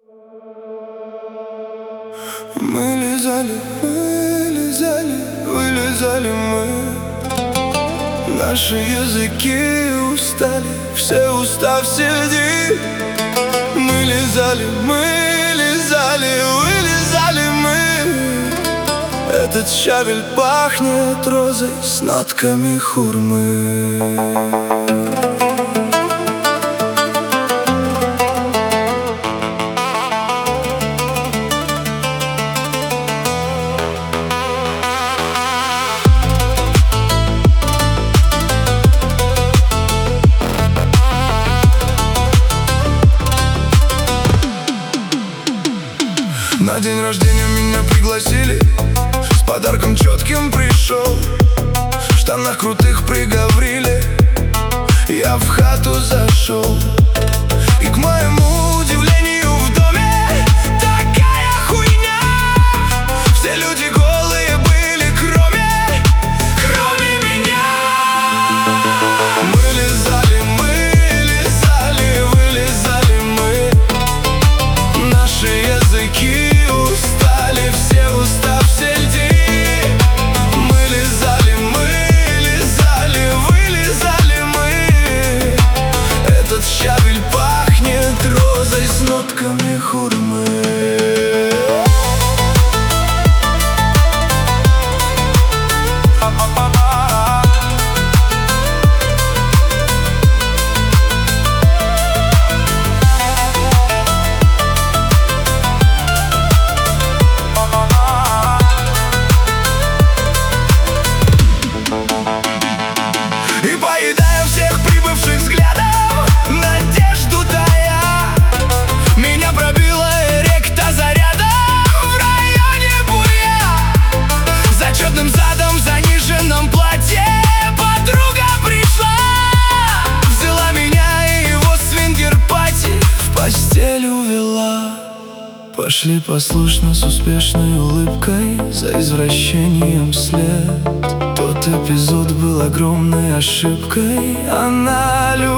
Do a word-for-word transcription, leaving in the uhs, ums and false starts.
Мы лизали, мы лизали, вылезали мы. Наши языки устали, все устав среди. Мы лизали, мы лизали, вылезали мы. Этот щавель пахнет розой с нотками хурмы. На день рождения меня пригласили, с подарком четким пришел. В штанах крутых приговорили, я в хату зашел. И к моему удивлению в доме такая хуйня. Все люди голые были, кроме, кроме меня. Мы лизали, мы лизали, вылезали мы. Наши языки устали, все устав среди. Мы лизали, мы лизали, вылезали мы. Этот щавель пахнет розой с нотками хурмы. Пошли послушно с успешной улыбкой за извращением вслед. Тот эпизод был огромной ошибкой. Она любит